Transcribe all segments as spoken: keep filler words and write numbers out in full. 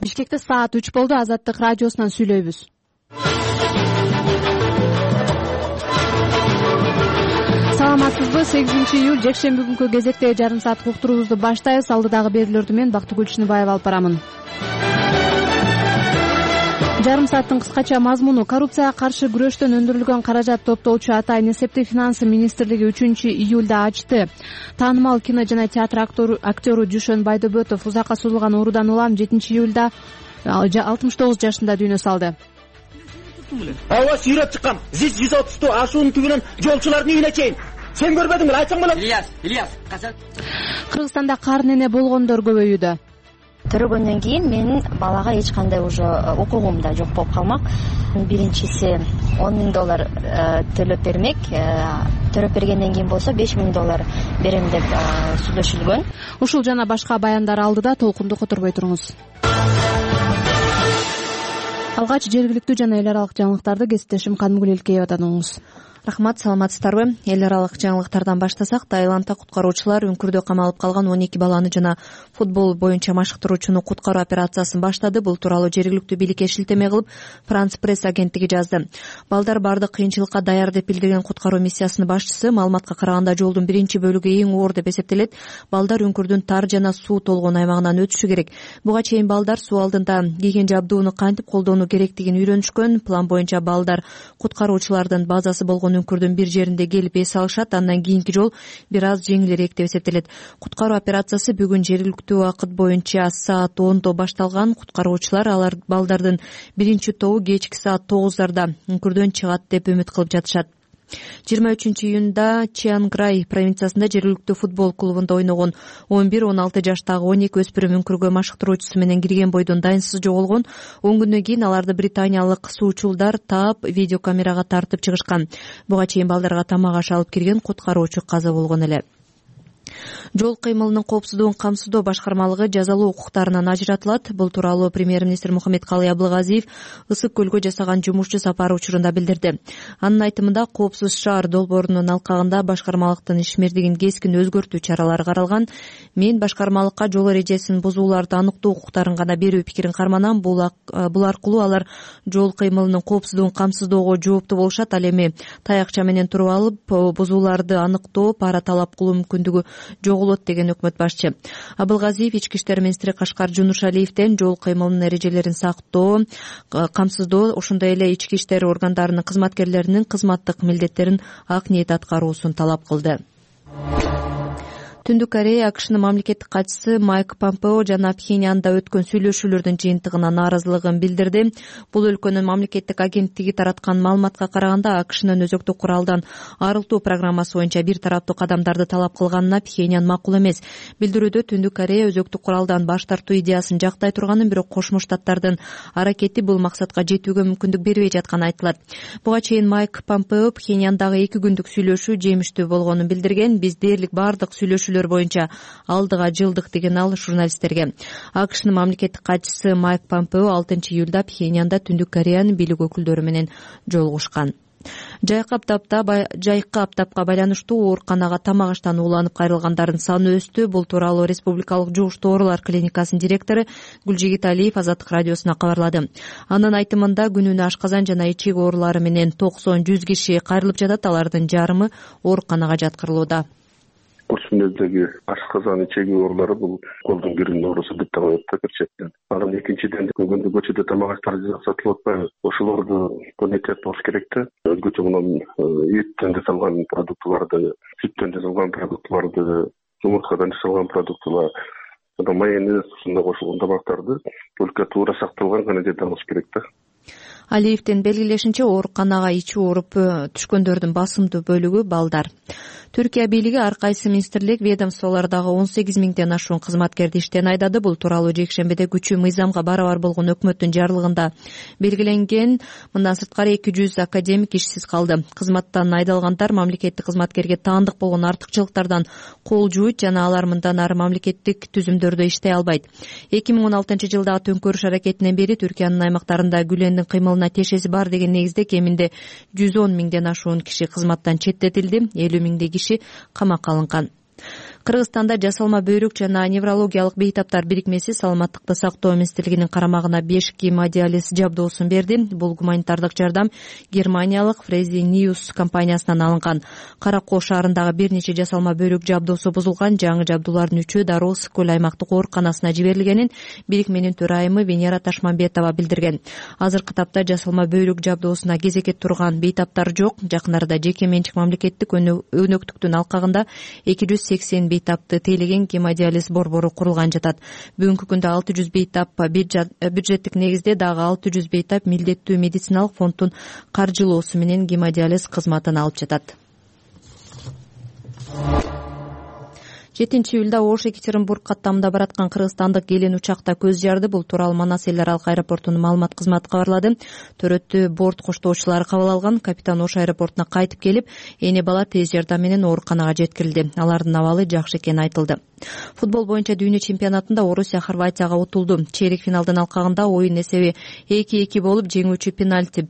Бишкекте саат үч болду. Азаттык радиосунан сүйлөйбүз. Саламатсызбы? сегизинчи июль жекшемби күнкү кезектеги жарым сааттык уктуруубузду баштайбыз. Алдыдагы берүүлөрдү мен Бактыгүл Чыныбаева алып барамын. Жарым сааттын кыскача мазмуну: коррупцияга каршы күрөштөн өндүрүлгөн каражат топтоочу Атайын эсептик финансы министрлиги үчүнчү июлда ачты. Таанымал кино жана театр актеру Жушөн Байдобөтов узакка созулган оорудан улам жетинчи июлда алтымыш тогуз жашында дүйнө салды. Ава сүйрөп чыккан жүз жүз отузду ашуунун түбүнөн жолчулардын үйүнө чейин. Сен көрбөдүңбү? Айтсаң болот. Ильяс, Ильяс, качан? Кыргызстанда кар нене болгондор көбөйүүдө. Төрөгөндөн кийин менин балага эч кандай уже укугум да жок болуп калмак. Биринчиси он миң доллар төлөп бермек, төлөп бергенден кийин болсо беш миң доллар берем деп сүйлөшүлгөн. Ушул жана башка баяндар алдыда, толкунду которбой туруңуз. Алгач жергиликтүү жана эл аралык жаңылыктарды кесиптешим Кадымгүл Элкеевадан угуңуз. Рахмат, саламатсыздарбы? Эл аралык жаңылыктардан баштасак, Таиландда куткаруучулар үңкүрдө камалып калган он эки баланы жана футбол боюнча машыктыруучуну куткаруу операциясын баштады. Бул тууралуу жергиликтүү бийликке шилтеме кылып Франс пресс агенттиги жазды. Балдар бардык кыйынчылыкка даяр деп билдирген куткаруу миссиясынын башчысы маалыматка караганда жолдун биринчи бөлүгү эң оор деп эсептелет. Балдар үңкүрдүн тар жана суу толгон аймагынан өтүшү керек. Буга чейин балдар суу алдында кийген жабдууну кантип колдонуу керектигин үйрөнүшкөн. План боюнча балдар куткаруучулардын базасы болгон үңкүрдүн бир жеринде келип эс алышат. Андан кийинки жол бир аз жеңилирээк деп эсептелет. Куткаруу операциясы бүгүн жергиликтүү убакыт боюнча саат ондо башталган. Куткаруучулар алар балдардын биринчи тобу кечки саат тогуздарда үңкүрдөн чыгат деп үмүт кылып жатышат. жыйырма үчүнчү июнда Чианграй провинциясында жергиликтүү футбол клубунда ойногон он бир он алты жаштагы он эки өспүрүм үңкүргө машыктыруучусу менен кирген бойдон дайынсыз жоголгон. он күндөн кийин аларды британиялык суучулдар таап видеокамерага тартып чыгышкан. Буга чейин балдарга тамак аш алып кирген куткаруучу каза болгон эле. Жол кыймылынын коопсуздугун камсыздоо башкармалыгы жазалоо укуктарынан ажыратылат. Бул тууралуу премьер-министр Мухаммедкалый Абылгазиев Ысык көлгө жасаган жумушчу сапары учурунда билдирди. Анын айтымында, коопсуз шаар долбоорунун алкагында башкармалыктын ишмердигин кескин өзгөртүү чаралары каралган. Мен башкармалыкка жол эрежесин бузууларды аныктоо укуктарын гана берүү пикирин карманам. Бул аркылуу алар жол кыймылынын коопсуздугун камсыздоого жооптуу болушат. Ал эми таякча менен туруп алып бузууларды аныктоо, пара талап кылуу мүмкүндүгү жоголот деген өкмөт башчы. Абылгазиев ички иштер министри Кашкар Жунушалиевден жол кыймылынын эрежелерин сактоо, камсыздоо, ошондой эле ички иштер органдарынын кызматкерлеринин кызматтык милдеттерин ак ниет аткаруусун талап кылды. Түндүк Корея АКШнын мамлекеттик катчысы Майк Помпео жана Пхеньянда өткөн сүйлөшүүлөрдүн жыйынтыгына нааразылыгын билдирди. Бул өлкөнүн мамлекеттик агенттиги тараткан маалыматка караганда, АКШнын өзөктүк куралдан арылтуу программасы боюнча бир тараптуу кадамдарды талап кылганына Пхеньян макул эмес. Билдирүүдө Түндүк Корея өзөктүк куралдан баш тартуу идеясын жактай турганын, бирок Кошмо Штаттардын аракети бул максатка жетүүгө мүмкүндүк бербей жатканы айтылат. Буга чейин Майк Помпео Пхеньяндагы эки күндүк сүйлөшүү жемиштүү болгонун билдирген. Биз дээрлик бардык сүйлөшүү боюнча алдыга жылдык деген ал журналисттерге. АКШнын мамлекеттик катчысы Майк Помпео алтынчы июлда Пхеньянда Түндүк Кореянын бийлик өкүлдөрү менен жолугушкан. Жайкы аптапта жайкы аптапка байланыштуу ооруканага тамак аштан ууланып кайрылгандардын саны өстү. Бул тууралуу Республикалык жугуштуу оорулар клиникасынын директору Гүлжигит Алиев Азаттык радиосуна кабарлады. Анын айтымында, күнүнө ашказан жана ичек оорулары менен токсон жүз киши кайрылып жатат. Алардын жарымы ооруканага жаткырылууда. Курс мүнөздөгү ашказан ичеги оорулары бул колдун кирүүнүн оорусу деп табылат да бир четтен. Анан экинчиден күндө көчөдө тамак аштар сатылып атпайбы? Ошолорду конетеп болуш керек да. Өзгөчө мындан эттен жасалган продуктыларды, сүттөн жасалган продуктыларды, жумурткадан жасалган продуктылар, анан майонез ушундай кошулган тамактарды только туура сакталган гана жерде алыш керек да. Алиевдин белгилешинче, ооруканага ичи ооруп түшкөндөрдүн басымдуу бөлүгү балдар. Түркия бийлиги ар кайсы министрлик, ведомстволордогу он сегиз миңден ашуун кызматкерди иштен айдады. Бул тууралуу жекшембиде күчү мыйзамга барабар болгон өкмөттүн жарлыгында белгиленген. Мындан сырткары эки жүз академик ишсиз калды. Кызматтан айдалгандар мамлекеттик кызматкерге таандык болгон артыкчылыктардан кол жууйт жана алар мындан ары мамлекеттик түзүмдөрдө иштей албайт. эки миң он алтынчы жылдагы төңкөрүш аракетинен бери Түркиянын аймактарында Гүлендин кыймылына тешеси бар деген негизде кеминде жүз он миңден ашуун киши кызматтан четтетилди, элүү миңдей киши камакка алынган. Кыргызстанда жасалма бөйрөк жана неврологиялык бейтаптар бирикмеси саламаттыкты сактоо министрлигинин карамагына беш гемодиализ жабдоосун берди. Бул гуманитардык жардам Германиялык Фрези Ньюс компаниясынан алынган. Кара Кол шаарындагы бир нече жасалма бөйрөк жабдоосу бузулган. Жаңы жабдуулардын үчөө дароо Скөл аймактык ооруканасына жиберилгенин бирикменин төрайымы Венера Ташмамбетова билдирген. Азыркы тапта жасалма бөйрөк жабдоосуна кезекке турган бейтаптар жок. Жакын арада жеке менчик мамлекеттик өнөктүктүн алкагында эки жүз сексен бейтапты тейлеген гемодиализ борбору курулган жатат. Бүгүнкү күндө алты жүз бейтап бюджеттик негизде, дагы алты жүз бейтап милдеттүү медициналык фонддун каржылоосу менен гемодиализ кызматын алып жатат. жетинчи июлда Ош Екатеринбург каттамында бараткан кыргызстандык келин учакта көз жарды. Бул тууралуу Манас эл аралык аэропортунун маалымат кызматы кабарлады. Төрөттү борт коштоочулары кабыл алган. Капитан Ош аэропортуна кайтып келип, эне бала тез жардам менен ооруканага жеткирилди. Алардын абалы жакшы экени айтылды. Футбол боюнча дүйнө чемпионатында Орусия Хорватияга утулду. Чейрек финалдын алкагында оюн эсеби эки эки болуп, жеңүүчү пенальти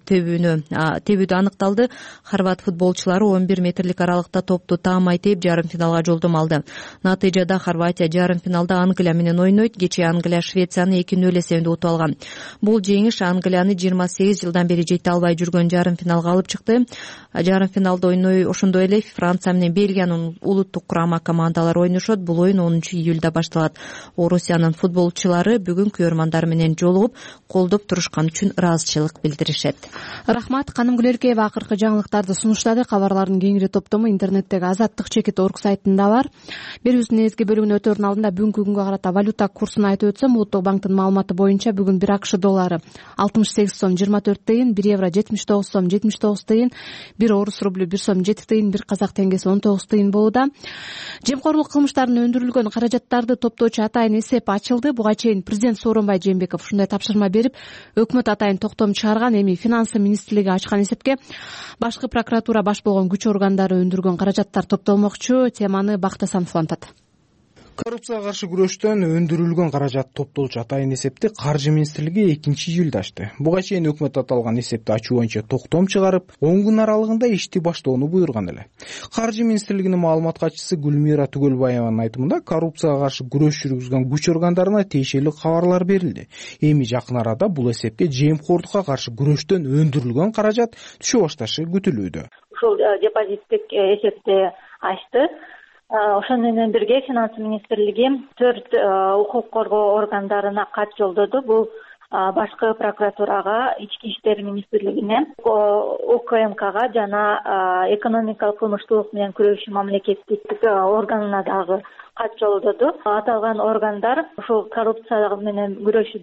тебүүдө аныкталды. Хорват футболчулары он бир метрлик аралыкта топту таамай тээп жарым финалга жолдомо алды. Натыйжада Хорватия жарым финалда Англия менен ойнойт. Кечээ Англия Швецияны эки нөл эсебинде утуп алган. Бул жеңиш Англияны жыйырма сегиз жылдан бери жете албай жүргөн жарым финалга алып чыкты. Жарым финалда ойной ошондой эле Франция менен Бельгиянын улуттук курама командалары ойношот. Бул оюн онунчу июлда башталат. Орусиянын футболчулары бүгүн күйөрмандар менен жолугуп, колдоп турушкан үчүн ыраазычылык билдиришет. Рахмат. Каным Гүлөркеева акыркы жаңылыктарды сунуштады. Кабарлардын кеңири топтому интернеттеги азаттык чекит орг сайтында бар. Берүүбүздүн негизги бөлүгүнө өтөөрдүн алдында бүгүнкү күнгө карата валюта курсун айтып өтсөм, Улуттук банктын маалыматы боюнча бүгүн бир акш доллары алтымыш сегиз сом жыйырма төрт тыйын, бир евро жетимиш тогуз сом жетимиш тогуз тыйын, бир орус рублю бир сом жети тыйын, бир казак теңгеси он тогуз тыйын болууда. Жемкорлук кылмыштарынын өндүрүлгөн каражаттарды топтоочу атайын эсеп ачылды. Буга чейин президент Сооронбай Жээнбеков ушундай тапшырма берип, өкмөт атайын токтом чыгарган. Эми финансы министрлиги ачкан эсепке башкы прокуратура баш болгон күч органдары өндүргөн каражаттар топтолмокчу. Теманы Бакыт Асанов улантат. Коррупцияга каршы күрөштөн өндүрүлгөн каражат топтолчу атайын эсепти Каржы министрлиги экинчи июлда ачты. Буга чейин өкмөт аталган эсепти ачуу боюнча токтом чыгарып, он күн аралыгында ишти баштоону буйруган эле. Каржы министрлигинин маалымат катчысы Гүлмира Түгөлбаеванын айтымында, коррупцияга каршы күрөш жүргүзгөн күч органдарына тиешелүү кабарлар берилди. Эми жакын арада бул эсепке жемкорлукка каршы күрөштөн өндүрүлгөн каражат түшө башташы күтүлүүдө. Ушул депозиттик эсепти ачты. Ошону менен бирге финансы министрлиги төрт укук коргоо органдарына кат жолдоду. Бул башкы прокуратурага, ички иштер министрлигине, УКМКга жана экономикалык кылмыштуулук менен күрөшүү мамлекеттик органына дагы кат жолдоду. Аталган органдар ушул коррупция менен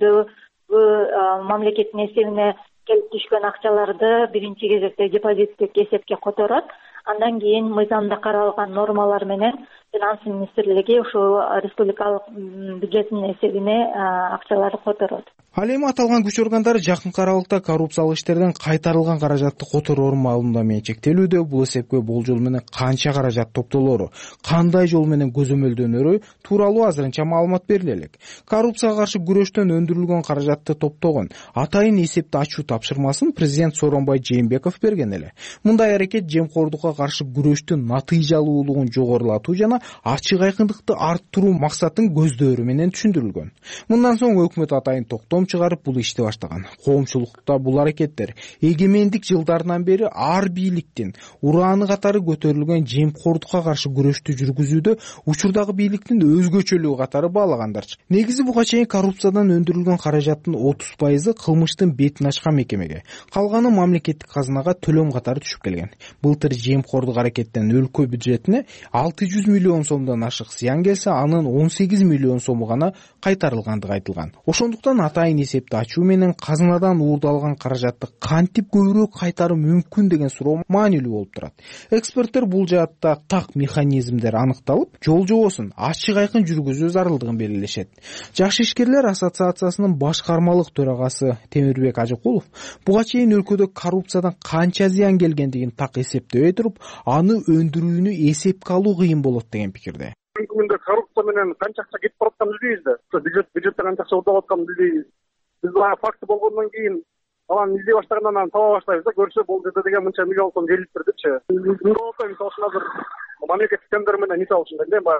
күрөшүүдөгү мамлекеттин эсебине келип түшкөн акчаларды биринчи кезекте депозиттик эсепке которот. Андан кийин мыйзамда каралган нормалар менен финансы министрлиги ушул республикалык бюджеттин эсебине акчаларды которот. Ал эми аталган күч органдары жакынкы аралыкта коррупциялык иштерден кайтарылган каражатты котороор маалымдоо менен чектелүүдө. Бул эсепке болжол менен канча каражат топтолоору, кандай жол менен көзөмөлдөнөрү тууралуу азырынча маалымат бериле элек. Коррупцияга каршы күрөштөн өндүрүлгөн каражатты топтогон атайын эсепти ачуу тапшырмасын президент Сооронбай Жээнбеков берген эле. Мындай аракет жемкорлукка каршы күрөштүн натыйжалуулугун жогорулатуу жана ачык айкындыкты арттыруу максатын көздөөрү менен түшүндүрүлгөн. Мындан соң өкмөт атайын токтом чыгарып бул ишти баштаган. Коомчулукта бул аракеттер эгемендик жылдарынан бери ар бийликтин урааны катары көтөрүлгөн жемкорлукка каршы күрөштү жүргүзүүдө учурдагы бийликтин өзгөчөлүгү катары баалагандар. Негизи буга чейин коррупциядан өндүрүлгөн каражаттын отуз пайызы кылмыштын бетин ачкан мекемеге, калганы мамлекеттик казынага төлөм катары түшүп келген. Былтыр жемкорлук аракеттен өлкө бюджетине алты жүз миллион сомдон ашык зыян келсе, анын он сегиз миллион сому гана кайтарылгандыгы айтылган. Ошондуктан атайын эсепти ачуу менен казынадан уурдалган каражатты кантип көбүрөөк кайтаруу мүмкүн деген суроо маанилүү болуп турат. Эксперттер бул жаатта так механизмдер аныкталып, жол жобосун ачык айкын жүргүзүү зарылдыгын белгилешет. Жакшы ишкерлер ассоциациясынын башкармалык төрагасы Темирбек Ажыкулов буга чейин өлкөдө коррупциядан канча зыян келгендигин так эсептебей туруп, аны өндүрүүнү эсепке алуу кыйын болот деген пикирде. Бүгүндө коррупция менен канча акча кетип баратканын билбейбиз да. Бюджет бюджеттен канча акча уурдап атканын билбейбиз. Биз бул факты болгондон кийин анан издей баштагандан анан таба баштайбыз да, көрсө бул жерде деген мынча миллион сом желиптир депчи. Мындай болсо мисалы үчүн азыр мамлекеттик тендер менен мисалы үчүн эле баягы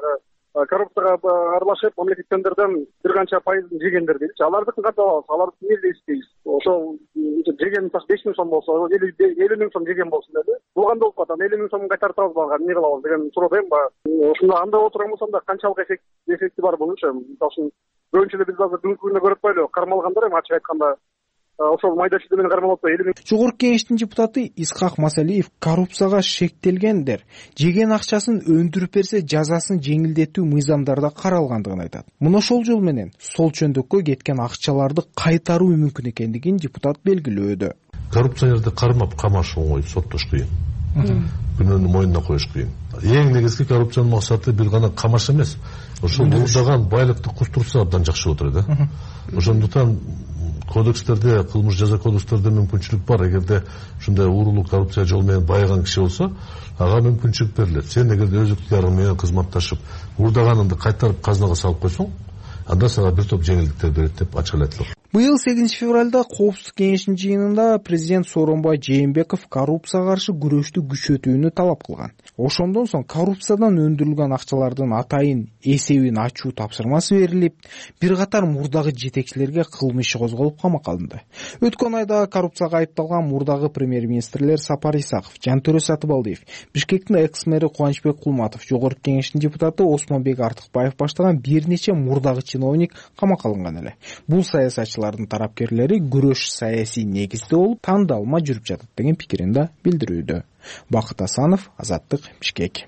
коррупцияга аралашып мамлекеттик тендерден бир канча пайызын жегендер дейчи. Алардыкын кантип алабыз? Аларды эмне эстейбиз? Ошол жеген беш миң сом болсо, элүү миң сом жеген болсун деди. Бул кандай болуп калат? элүү миң сомун кайтартабыз балга эмне кылабыз деген суроо дейм ба. Ушунда андай отурган болсом да канчалык эффекти бар бунун? Мисалы үчүн көбүнчө эле биз азыр бүгүнкү күндө көрүп атпайлыбы? Кармалгандар эми ачык айтканда ошол майда чүйдө менен кармалып атпайбы? Жогорку кеңештин депутаты Исхак Масалиев коррупцияга шектелгендер жеген акчасын өндүрүп берсе жазасын жеңилдетүү мыйзамдарда каралгандыгын айтат. Мына ошол жол менен сол чөндүккө кеткен акчаларды кайтаруу мүмкүн экендигин депутат белгилөөдө. Коррупционерди кармап камаш оңой, соттош кыйын. Күнөөнү мойнуна коюш кыйын. Эң негизги коррупциянын максаты бир гана камаш эмес. Ошол мурдаган байлыкты кустурса абдан жакшы болот эле да. Ошондуктан кодекстерде, кылмыш жаза кодекстерде мүмкүнчүлүк бар. Эгерде ушундай уурулук коррупция жол менен байыган киши болсо, ага мүмкүнчүлүк берилет. Сен эгерде өз ыктыярың менен кызматташып, уурдаганыңды кайтарып казынага салып койсоң, анда сага бир топ жеңилдиктер берет деп ачык айтылат. Быйыл сегизинчи февралда Коопсуздук кеңешинин жыйынында президент Сооронбай Жээнбеков коррупцияга каршы күрөштү күчөтүүнү талап кылган. Ошондон соң коррупциядан өндүрүлгөн акчалардын атайын эсебин ачуу тапшырмасы берилип, бир катар мурдагы жетекчилерге кылмыш иши козголуп камакка алынды. Өткөн айда коррупцияга айыпталган мурдагы премьер-министрлер Сапар Исаков, Жантөрө Сатыбалдиев, Бишкектин экс-мэри Кубанычбек Кулматов, Жогорку кеңештин депутаты Осмонбек Артыкбаев баштаган бир нече мурдагы чиновник камакка алынган эле. Бул саясатчылардын тарапкерлери күрөш саясий негизде болуп, тандалма жүрүп жатат деген пикирин да билдирүүдө. Бакыт Асанов, Азаттык, Бишкек.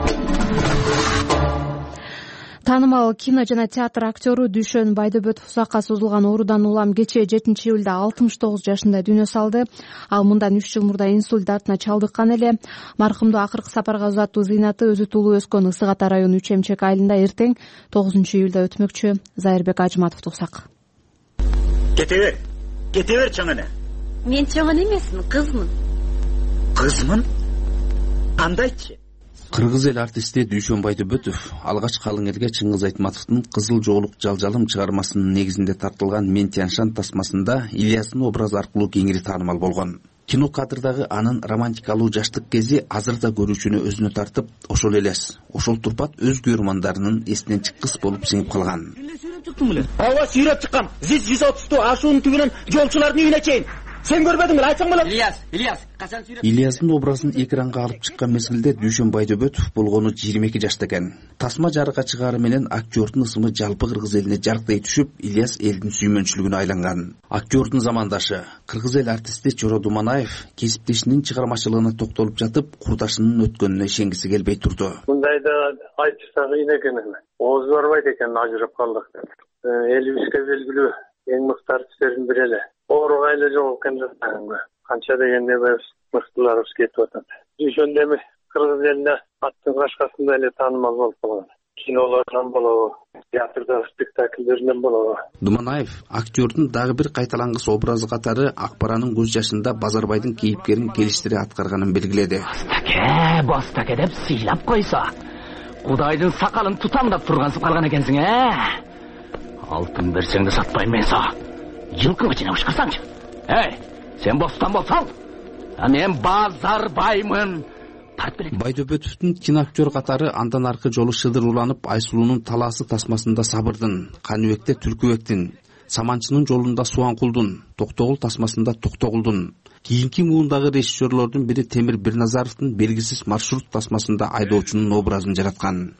Таанымал кино жана театр актёру Дүйшөн Байдөбөтов узакка созулган оорудан улам кечээ жетинчи июлда алтымыш тогуз жашында дүйнө салды. Ал мындан үч жыл мурда инсульт дартына чалдыккан эле. Маркумду акыркы сапарга узатуу зыйнаты өзү туулуп өскөн Ысык Ата району Үч Эмчек айылында эртең тогузунчу июлда өтмөкчү. Зайырбек Ажыматов туксак. Кете бер, кете бер чоңуна. Мен чоңун эмесмин, кызмын. Кызмын? Кандайчы? Кыргыз эл артисти Дүйшөн Байдөбөтов алгач калың элге Чыңгыз Айтматовдун Кызыл жоолук жалжалым чыгармасынын негизинде тартылган Мен Тяншан тасмасында Ильястын образы аркылуу кеңири таанымал болгон. Кино кадрдагы анын романтикалуу жаштык кези азыр да көрүүчүнү өзүнө тартып, ошол элес, ошол турпат өз көрөрмандарынын эсинен чыккыс болуп сиңип калган. Ооба, сүйрөп чыккан. зис жүз отузду ашуунун түбүнөн жолчулардын үйүнө чейин. Сен көрбөдүңбү? Айтсаң болот. Ильяс, Ильяс, качан сүйрөп? Ильястын образын экранга алып чыккан мезгилде Дүйшөн Байдөбөтов болгону жыйырма эки жашта экен. Тасма жарыкка чыгаары менен актёрдун ысымы жалпы кыргыз элине жарктай түшүп, Ильяс элдин сүймөнчүлүгүнө айланган. Актёрдун замандашы, кыргыз эл артисти Чоро Думанаев кесиптешинин чыгармачылыгына токтолуп жатып, курдашынын өткөнүнө ишенгиси келбей турду. Мындайда айтышса кыйын экен эми. Ооз барбайт экен, ажырап калдык деп. Элибизге белгилүү эң мыкты артисттердин бири эле. Ооруга эле жок экен да. Канча дегенде биз мыктыларыбыз кетип атат. Дүйшөн эми кыргыз элине аттын кашкасында эле таанымал болуп калган. Кинолордон болобу, театрда спектакльдеринен болобу. Думанаев актёрдун дагы бир кайталангыс образы катары Акбаранын көз жашында Базарбайдын кейипкерин келиштире аткарганын белгиледи. Бастаке, бастаке деп сыйлап койсо, Кудайдын сакалын тутам деп тургансып калган экенсиң, э? Алтын берсең да сатпайм мен со. Жылкыңы жинап ушкарсаңчы. Эй, сен бостан болсаң, а мен Базарбаймын. Байдөбөтовдун киноактер катары андан аркы жолу шыдыр уланып, Айсулуунун талаасы тасмасында Сабырдын, Каныбекте Түлкүбектин, Саманчынын жолунда Суанкулдун, Токтогул тасмасында Токтогулдун, кийинки муундагы режиссерлордун бири Темир Бирназаровдун Белгисиз маршрут тасмасында айдоочунун образын жараткан.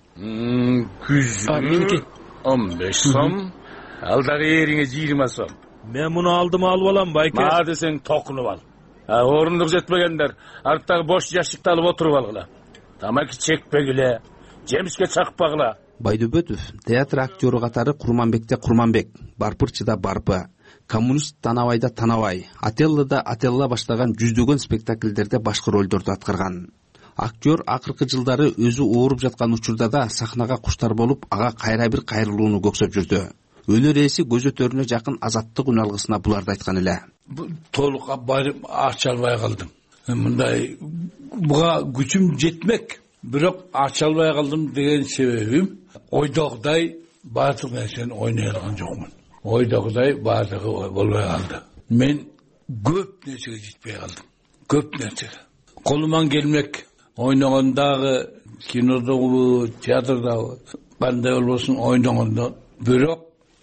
Күзү он беш сом, алдагы эриңе жыйырма сом. Мен муну алдыма алып алам, байке. Ма десең токунуп ал. А орундук жетпегендер арттагы бош жашыкты алып отуруп алгыла. Тамаки чекпегиле, жемишке чакпагыла. Байдөбөтов театр актёру катары Курманбекте Курманбек, Барпырчыда Барпы, Коммунист Танабайда Танабай, Ателлада Ателла баштаган жүздөгөн спектакльдерде башкы ролдорду аткарган. Актер акыркы жылдары өзү ооруп жаткан учурда да сахнага куштар болуп, ага кайра бир кайрылууну көксөп жүрдү. Өнөр ээси көзөтөрүнө жакын Азаттык үн алгысына буларды айткан эле. Толук барып ача албай калдым. Мындай буга күчүм жетмек, бирок ача албай калдым деген себебим ойдогудай баардык нерсени ойной алган жокмун. Ойдогудай баардыгы болбой калды. Мен көп нерсеге жетпей калдым. Көп нерсеге. Колуман келмек, ойногондагы, кинодогу, театрдагы кандай болбосун ойногондо, бирок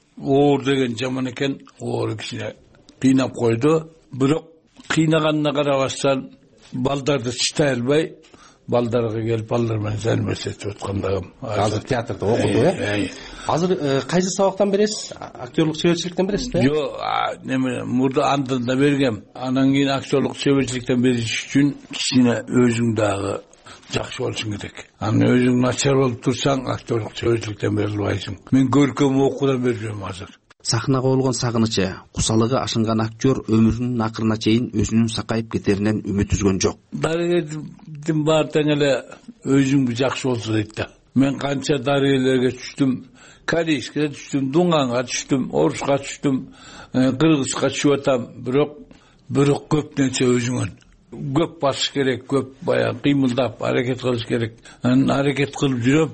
оор деген жаман экен, оор кичине кыйнап койду. Бирок кыйнаганына карабастан балдарды чытай албай, балдарга келип балдар менен займешетип аткандагым. Азыр театрда окуду, э? Азыр кайсы сабактан бересиз? Актерлук чеберчиликтен бересиз да? Жок, неме мурда андан да бергем. Анан кийин актерлук чеберчиликтен бериш үчүн кичине өзүң дагы жакшы болушуң керек. Анан өзүң начар болуп турсаң, актерлук чеберчиликтен бере албайсың. Мен көркөм окуудан бербейм азыр. Сахнага болгон сагынычы, кусалыгы ашынган актер өмүрүнүн акырына чейин өзүнүн сакайып кетеринен үмүт үзгөн жок. Дарыгердин баары тең эле өзүң жакшы болсо дейт да. Мен канча дарыгерлерге түштүм, корейскеге түштүм, Дуңганга түштүм, Оруска түштүм, Кыргызга түшүп атам, бирок бирок көп нерсе өзүңөн. Көп басыш керек, көп баягы кыймылдап аракет кылыш керек. Анан аракет кылып жүрөм.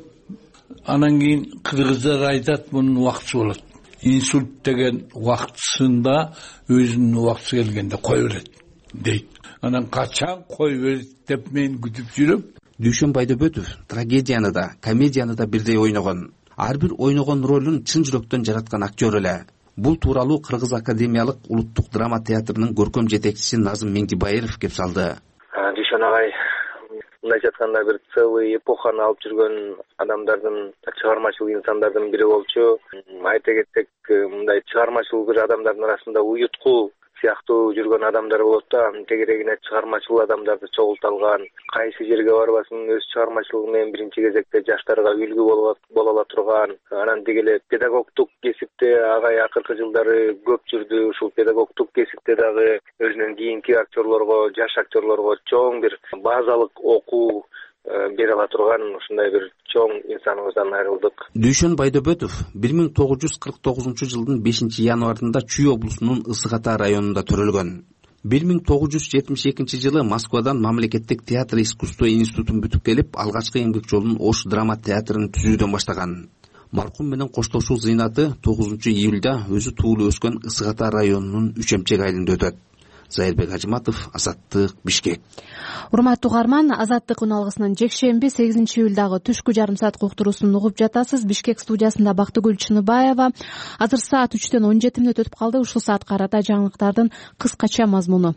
Анан кийин кыргыздар айтат, мунун убактысы болот. Инсульт деген убактысында өзүнүн убактысы келгенде кой берет дейт. Анан качан кой берет деп мен күтүп жүрөм. Дүйшөн Байдөбөтов трагедияны да, комедияны да бирдей ойногон. Ар бир ойногон ролун чын жүрөктөн жараткан актер эле. Бул тууралуу Кыргыз академиялык улуттук драма театрынын көркөм жетекчиси Назым Меңдибаев кеп салды. Дүйшөн агай мындайча айтканда бир целый эпоханы алып жүргөн адамдардын, чыгармачыл инсандардын бири болчу. Айта кетсек, мындай чыгармачыл бир адамдардын арасында уюткул сыяктуу жүргөн адамдар болот да, тегерегине чыгармачыл адамдарды чогулта алган, кайсы жерге барбасын өз чыгармачылыгы менен биринчи кезекте жаштарга үлгү боло ала турган. Анан деги эле педагогдук кесипте агай акыркы жылдары көп жүрдү. Ушул педагогдук кесипте дагы өзүнүн кийинки актерлорго, жаш актерлорго чоң бир базалык окуу бере ала турган ушундай бир чоң инсаныбыздан айрылдык. Дүйшөн Байдөбөтов бир миң тогуз жүз кырк тогузунчу жылдын бешинчи январында Чүй облусунун Ысык Ата районунда төрөлгөн. бир миң тогуз жүз жетимиш экинчи жылы Москвадан мамлекеттик театр искусство институтун бүтүп келип, алгачкы эмгек жолун Ош драма театрын түзүүдөн баштаган. Маркум менен коштошуу зыйнаты тогузунчу июлда өзү туулуп өскөн Ысык Ата районунун Үчемчек айылында өтөт. Зайырбек Ажыматов, Азаттык, Бишкек. Урматтуу угарман, Азаттык үналгысынын жекшемби сегизинчи июлдагы түшкү жарым саат уктуруусун угуп жатасыз. Бишкек студиясында Бактыгүл Чыныбаева. Азыр саат үчтөн он жети мүнөт өтүп калды. Ушул саат карата жаңылыктардын кыскача мазмуну.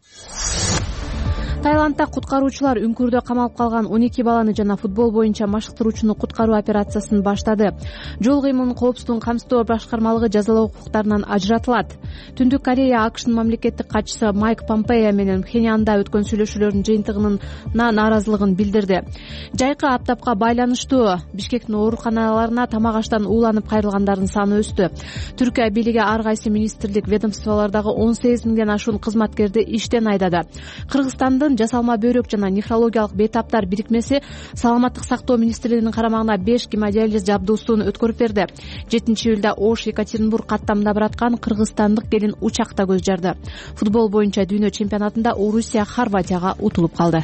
Таиландда куткаруучулар үңкүрдө камалып калган он эки баланы жана футбол боюнча машыктыруучуну куткаруу операциясын баштады. Жол кыймылын коопсуздугун камсыздоо башкармалыгы жазалоо укуктарынан ажыратылат. Түндүк Корея АКШнын мамлекеттик катчысы Майк Помпео менен Пхеньянда өткөн сүйлөшүүлөрдүн жыйынтыгына нааразылыгын билдирди. Жайкы аптапка байланыштуу Бишкектин ооруканаларына тамак аштан ууланып кайрылгандардын саны өстү. Түркия бийлиги ар кайсы министрлик, ведомстволордогу он сегиз миңден ашуун кызматкерди иштен айдады. Кыргызстандын жасалма бөйрөк жана нефрологиялык бейтаптар бирикмеси саламаттык сактоо министрлигинин карамагына беш гемодиализ жабдуусун өткөрүп берди. жетинчи июлда Ош Екатеринбург каттамда бараткан кыргызстандык келин учакта көз жарды. Футбол боюнча дүйнө чемпионатында Орусия Хорватияга утулуп калды.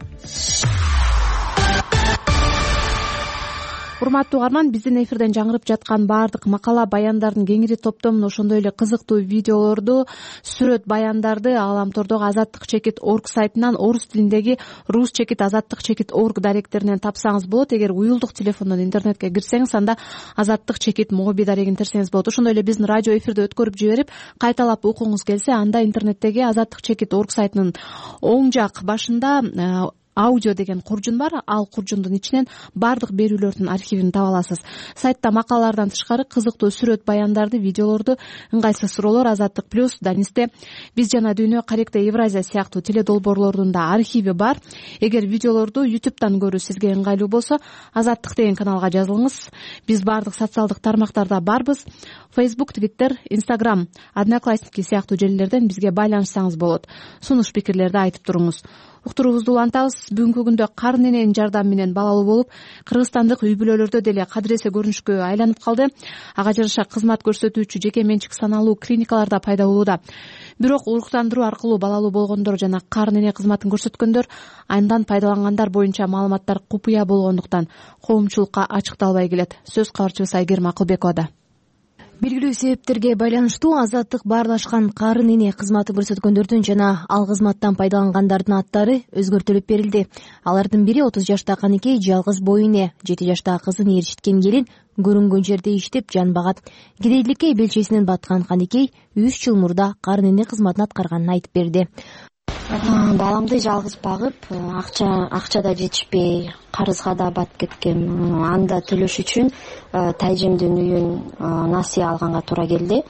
Урматтуу угарман, биздин эфирден жаңырып жаткан баардык макала баяндардын кеңири топтомун, ошондой эле кызыктуу видеолорду, сүрөт баяндарды Аламтордогу азаттык чекит точка орг сайтынан орус тилиндеги рус чекит азаттык чекит точка орг даректеринен тапсаңыз болот. Эгер уюлдук телефондон интернетке кирсеңиз, анда азаттык чекит моби дарегин терсеңиз болот. Ошондой эле биздин радио эфирди өткөрүп жиберип, кайталап окугуңуз келсе, анда интернеттеги азаттык чекит точка орг сайтынын оң жак башында аудио деген куржун бар. Ал куржундун ичинен баардык берүүлөрдүн архивин таба аласыз. Сайтта макалалардан тышкары кызыктуу сүрөт баяндарды, видеолорду, ыңгайсыз суроолор, Азаттык плюс, Данисте, Биз жана дүйнө, Каректе Евразия сыяктуу теледолбоорлордун да архиви бар. Эгер видеолорду ютубтан көрүү сизге ыңгайлуу болсо, Азаттык деген каналга жазылыңыз. Биз баардык социалдык тармактарда барбыз. Facebook, Twitter, Instagram, Одноклассники сыяктуу желилерден бизге байланышсаңыз болот. Сунуш пикирлерди айтып туруңуз. Уктуруубузду улантабыз. Бүгүнкү күндө кар нененин жардамы менен балалуу болуп, кыргызстандык үй бүлөлөрдө деле кадыресе көрүнүшкө айланып калды. Ага жараша кызмат көрсөтүүчү жеке менчик саналуу клиникаларда пайда болууда. Бирок уруктандыруу аркылуу балалуу болгондор жана кар нене кызматын көрсөткөндөр, андан пайдалангандар боюнча маалыматтар купуя болгондуктан коомчулукка ачыкталбай келет. Сөз кабарчыбыз Айгерим Акылбековада. Белгилүү себептерге байланыштуу азаттык баарлашкан карын эне кызматы көрсөткөндөрдүн жана ал кызматтан пайдалангандардын аттары өзгөртүлүп берилди. Алардын бири отуз жаштагы Каникей жалгыз бой эне, жети жаштагы кызын ээрчиткен келин көрүнгөн жерде иштеп жан багат. Кедейликке белчесинен баткан Каникей үч жыл мурда карын эне кызматын аткарганын айтып берди. Баламды жалгыз багып, акча акча да жетишпей, карызга да батып кеткем. Анда төлөш үчүн тайжемдин үйүн насыя алганга туура келди.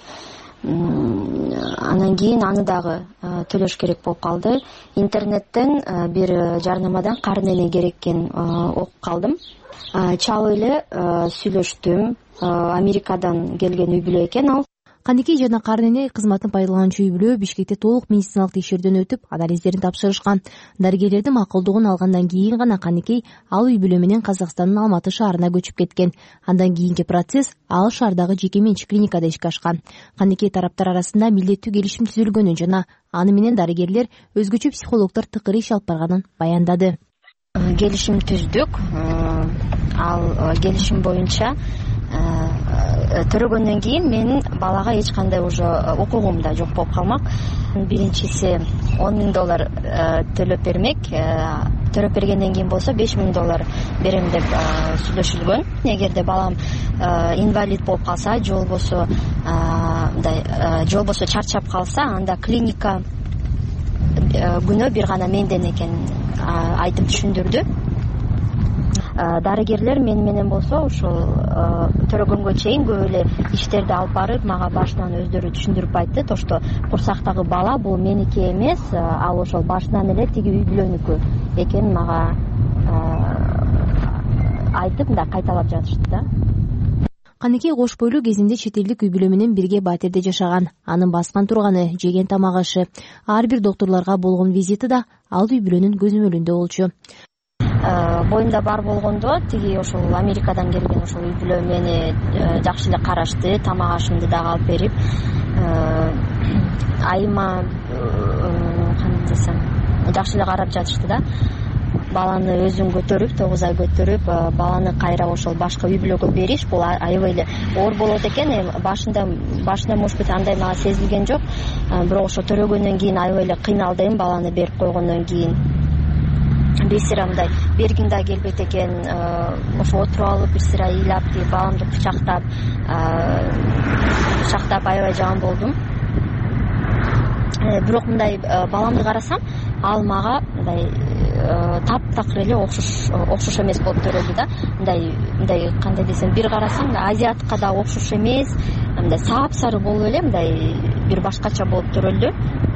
Анан кийин аны дагы төлөш керек болуп калды. Интернеттен бир жарнамадан карын эне керек экенин окуп калдым. Чалып эле сүйлөштүм. Америкадан келген үй бүлө экен ал. Каникей жана карын эне кызматын пайдалануучу үй бүлө Бишкекте толук медициналык текшерүүдөн өтүп, анализдерин тапшырышкан. Дарыгерлердин макулдугун алгандан кийин гана Каникей ал үй бүлө менен Казакстандын Алматы шаарына көчүп кеткен. Андан кийинки процесс ал шаардагы жеке менчик клиникада ишке ашкан. Каникей тараптар арасында милдеттүү келишим түзүлгөнүн жана аны менен дарыгерлер өзгөчө психологдор тыкыр иш алып барганын баяндады. Келишим түздүк. Ал келишим боюнча төрөгөндөн кийин менин балага эч кандай уже укугум да жок болуп калмак. Биринчиси он миң доллар төлөп бермек, төлөп бергенден кийин болсо беш миң доллар берем деп сүйлөшүлгөн. Эгерде балам инвалид болуп калса, же болбосо мындай же болбосо чарчап калса, анда клиника күнөө бир гана менден экенин айтып түшүндүрдү. Дарыгерлер мен менен болсо ушул төрөгөнгө чейин көп эле иштерди алып барып, мага башынан өздөрү түшүндүрүп айтты. То что курсактагы бала бул меники эмес, ал ошол башынан эле тиги үй бүлөнүкү экенин мага айтып, мындай кайталап жатышты да. Каникей кош бойлуу кезинде чет элдик үй бүлө менен бирге батирде жашаган. Анын баскан турганы жеген тамак ашы. Ар бир доктурларга болгон визити да ал үй бүлөнүн көзөмөлүндө болчу. Боюнда бар болгондо тиги ошол Америкадан келген ошол үй бүлө мени жакшы эле карашты, тамак ашымды дагы алып берип, айыма кантип десем, жакшы эле карап жатышты да. Баланы өзүн көтөрүп, тогуз ай көтөрүп, баланы кайра ошол башка үй бүлөгө бериш бул аябай эле оор болот экен. Башында башында может быть андай мага сезилген жок, бирок ошо төрөгөндөн кийин аябай эле кыйналдым. Баланы берип койгондон кийин бир сыйра мындай бергим да келбейт экен, ошо отуруп алып бир сыйра ыйлап, баламды кучактап кучактап аябай жаман болдум. Бирок мындай баламды карасам, ал мага мындай таптакыр эле окшош окшош эмес болуп төрөлдү да. Мындай мындай кандай десем, бир карасам азиатка да окшош эмес, мындай сапсары болуп эле мындай бир башкача болуп төрөлдү.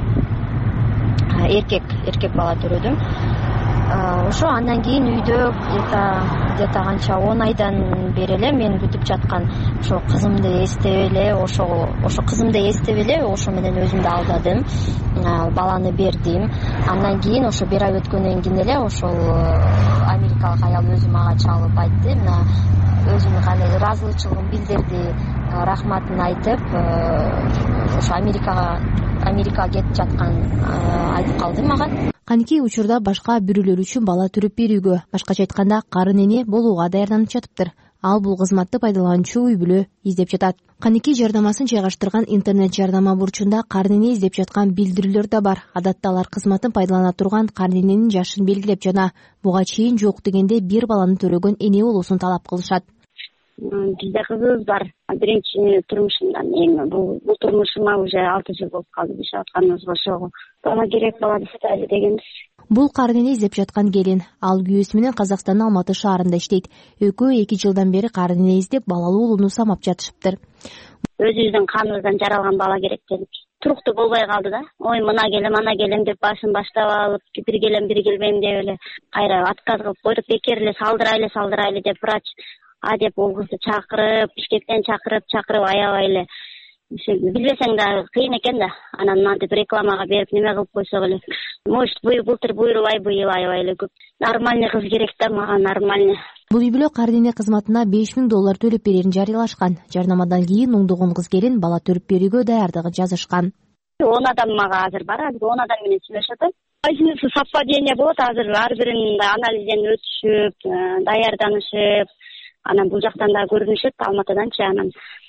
Эркек эркек бала төрөдүм. Ошо андан кийин үйдө где-то где-то канча он айдан бери эле мен күтүп жаткан ошо кызымды эстеп эле, ошо ошо кызымды эстеп эле ошо менен өзүмдү алдадым. Баланы бердим. Андан кийин ошо бир ай өткөндөн кийин эле ошол америкалык аял өзү мага чалып айтты. Мына өзүнүн кандай ыраазычылыгын билдирди, рахматын айтып, ошо Америкага Америкага кетип жатканын айтып калды мага. Каникей учурда башка бирөөлөр үчүн бала төрөп берүүгө, башкача айтканда карын эне болууга даярданып жатыптыр. Ал бул кызматты пайдалануучу үй бүлө издеп жатат. Каникей жардамасын жайгаштырган интернет жардама бурчунда карын эне издеп жаткан билдирүүлөр да бар. Адатта алар кызматын пайдалана турган карын эненин жашын белгилеп жана буга чейин жок дегенде бир баланы төрөгөн эне болуусун талап кылышат. Бизде кызыбыз бар. Биринчи турмушумдан эми бул бул турмушума уже алты жыл болуп калды. Жашап атканыбызга ошого бала керек, бала издели дегенбиз. Бул карын эне издеп жаткан келин. Ал күйөөсү менен Казакстандын Алматы шаарында иштейт. Экөө эки жылдан бери карын эне издеп балалуу уулуну самап жатышыптыр. Өзүбүздүн каныбыздан жаралган бала керек дедик. Туруктуу болбой калды да. Ой, мына келем, ана келем деп башын баштап алып, бир келем, бир келбейм деп эле кайра отказ кылып койдук. Бекер эле салдырайлы, салдырайлы деп врач а деп ол кызды чакырып, Бишкектен чакырып, чакырып аябай эле билбесең да кыйын экен да. Анан мынтип рекламага берип неме кылып койсок эле. Может, былтыр буйрубай, быйыл аябай эле көп. Нормальный кыз керек да, мага нормальный. Бул үй бүлө карын эне кызматына беш миң доллар төлөп берерин жарыялашкан. Жарнамадан кийин оңдогон кыз келин бала төрөп берүүгө даярдыгын жазышкан. он адам мага азыр бар, азыр он адам менен сүйлөшүп атам. Кайсынысы совпадение болот, азыр ар бирин анализден өтүшүп, даярданышып, анан бул жактан да көрүнүшөт, Алматыданчы, анан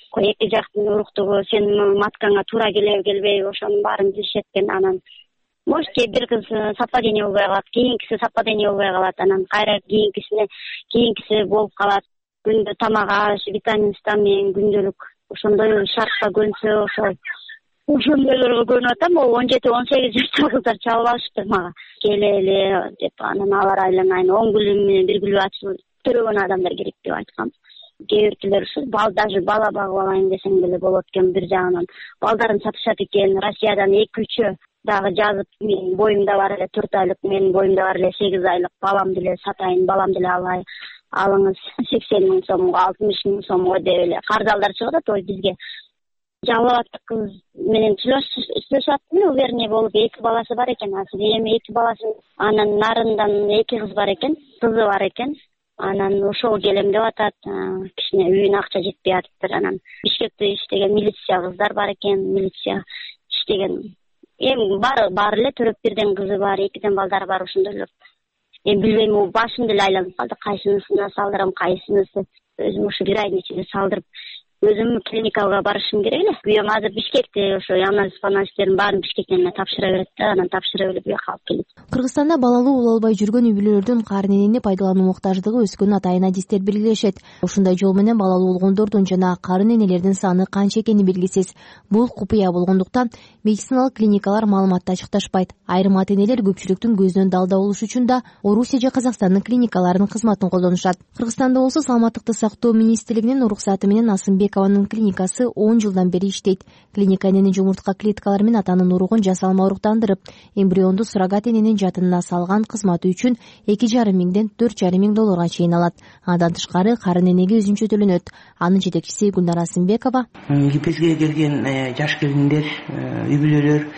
эки жактын уруктугу сенин маткаңа туура келеби келбейби ошонун баарын билишет экен. Анан может кээ бир кыз совпадение болбой калат, кийинкиси совпадение болбой калат, анан кайра кийинкисине кийинкиси болуп калат. Күндө тамак аш, витамин стамин, күндөлүк ошондой шартка көнсө ошол ошондойлорго көнүп атам. Ол он жети он сегиз жаштагы кыздар чалып алышты мага. Келели деп, анан алар айланайын он күлүм менен бир күлүп ачып төрөгөн адамдар керек деп айткан. Кээ биркилер ушул бал даже бала багып алайын десең деле болот экен. Бир жагынан балдарын сатышат экен. Россиядан эки үчөө дагы жазып, менин боюмда бар эле төрт айлык, менин боюмда бар эле сегиз айлык, балам деле сатайын, балам деле алайын. Алыңыз сексен миң сомго, алтымыш миң сомго деп эле карыз алдар чыгып атат. Ой бизге жалааттык кыз менен сүйлөшүп аттым, вернее болуп эки баласы бар экен. Азыр эми эки баласы, анан нарындан эки кыз бар экен, кызы бар экен. Анан ошол келем деп атат. Кичине үйүнө акча жетпей атыптыр. Анан Бишкекте иштеген милиция кыздар бар экен, милиция иштеген. Эми баары баары эле төрөп бирден кызы бар, экиден балдары бар ошондойлор. Эми билбейм, башым деле айланып калды, кайсынысына салдырам, кайсынысы. Өзүм ушу бир айдын ичинде салдырып, өзүм клиникага барышым керек эле. Күйөөм азыр Бишкекте ошо анализ анализдерин баарын Бишкектен эле тапшыра берет да, анан тапшырып эле буяка алып келет. Кыргызстанда балалуу уул албай жүргөн үй бүлөлөрдүн карын энени пайдалануу муктаждыгы өскөнүн атайын адистер белгилешет. Ушундай жол менен балалуу болгондордун жана карын энелердин саны канча экени белгисиз. Бул купуя болгондуктан медициналык клиникалар маалыматты ачыкташпайт. Айрым ата энелер көпчүлүктүн көзүнөн далда болуш үчүн да Орусия же Казакстандын клиникаларынын кызматын колдонушат. Кыргызстанда болсо саламаттыкты сактоо министрлигинин уруксаты менен Асымбекованын клиникасы он жылдан бери иштейт. Клиника эненин жумуртка клеткалары менен атанын уругун жасалма уруктандырып, эмбрионду суррогат эненин жатынына салган кызматы үчүн эки жарым миңден төрт жарым миң долларга чейин алат. Андан тышкары карын энеге өзүнчө төлөнөт. Анын жетекчиси Гүлнара Асымбекова: бизге келген жаш келиндер, үй бүлөлөр,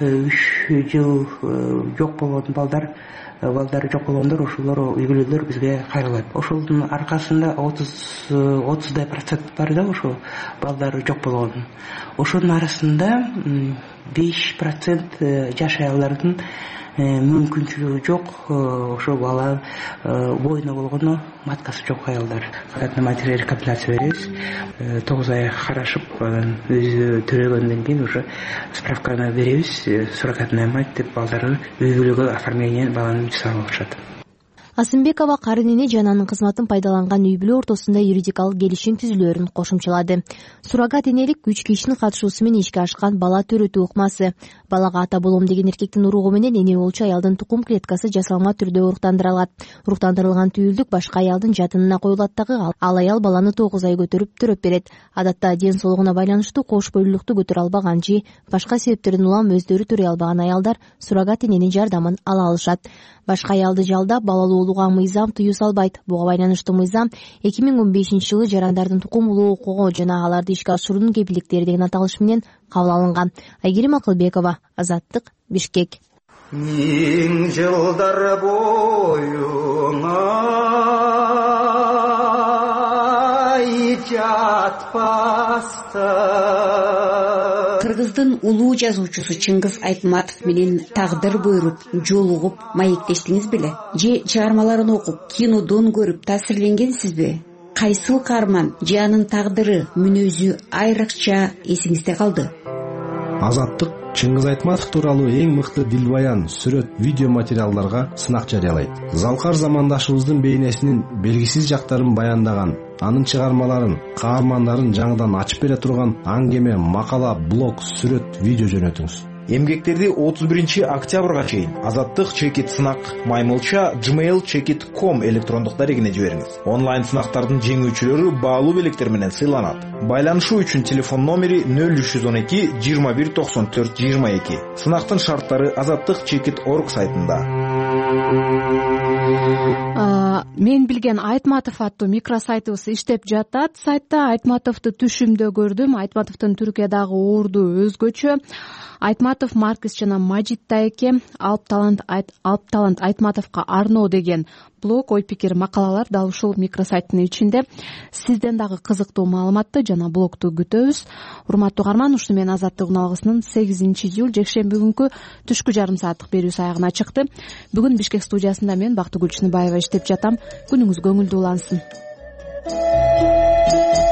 үч жыл жок болгон балдар балдары жок болгондор, ошолор үй бүлөлөр бизге кайрылат. Ошолдун аркасында отуз отуздай процент бар да, ошо балдары жок болгон. Ошонун арасында беш процент жаш аялдардын мүмкүнчүлүгү жок, ошо бала бойуна болгону маткасы жок аялдар. Катна материал рекомендация беребиз, тогуз ай карашып, анан өзү төрөгөндөн кийин уже справканы беребиз, суррогатная мать деп балдары үй бүлөгө оформление баланы жасап алышат. Асымбекова карын эне жана анын кызматын пайдаланган үй бүлө ортосунда юридикалык келишим түзүлөөрүн кошумчалады. Суррогат энелик үч кишинин катышуусу менен ишке ашкан бала төрөтүү ыкмасы. Балага ата болом деген эркектин уругу менен эне болчу аялдын тукум клеткасы жасалма түрдө уруктандырылат. Уруктандырылган түйүлдүк башка аялдын жатынына коюлат дагы, ал аял баланы тогуз ай көтөрүп төрөп берет. Адатта ден соолугуна байланыштуу кош бойлуулукту көтөрө албаган же башка себептерден улам өздөрү төрөй албаган аялдар суррогат эненин жардамын ала алышат. Башка аялды жалдап балалуу улууга мыйзам тыюу салбайт. Буга байланыштуу мыйзам эки миң он бешинчи жылы жарандардын тукум улуу укугу жана аларды ишке ашыруунун кепилдиктери деген аталыш менен кабыл алынган. Айгерим Акылбекова, Азаттык, Бишкек. Миң жылдар боюңа жатпаста. Кыргыздын улуу жазуучусу Чыңгыз Айтматов менен тагдыр буйруп, жолугуп, маектештиңиз беле? Же чыгармаларын окуп, кинодон көрүп таасирленгенсизби? Кайсыл каарман же анын тагдыры, мүнөзү айрыкча эсиңизде калды? Азаттык Чыңгыз Айтматов тууралуу эң мыкты дилбаян, сүрөт, видео материалдарга сынак жарыялайт. Залкар замандашыбыздын бейнесинин белгисиз жактарын баяндаган, анын чыгармаларын, каармандарын жаңыдан ачып бере турган аңгеме, макала, блог, сүрөт, видео жөнөтүңүз. Эмгектерди отуз биринчи октябрга чейин Азаттык чекит сынак маймылча gmail чекит точка ком электрондук дарегине жибериңиз. Онлайн сынактардын жеңүүчүлөрү баалуу белектер менен сыйланат. Байланышуу үчүн телефон номери нөл үч жүз он эки жыйырма бир токсон төрт жыйырма эки. Сынактын шарттары азаттык чекит точка орг сайтында. Мен билген Айтматов аттуу микросайтыбыз иштеп жатат. Сайтта Айтматовду түшүмдө көрдүм. Айтматовдун Түркиядагы орду өзгөчө. Айтматов Маркс жана Мажит Тайке алып талант алып талант Айтматовго арноо деген блог, ой пикир, макалалар дал ушул микросайттын ичинде. Сизден дагы кызыктуу маалыматты жана блогду күтөбүз. Урматтуу угарман, ушуну менен Азаттык алгысынын сегизинчи июль жекшемби күнкү түшкү жарым сааттык берүүсү аягына чыкты. Бүгүн Бишкек студиясында мен Бактыгүл Чыныбаева иштеп жатам. Күнүңүз көңүлдүү улансын.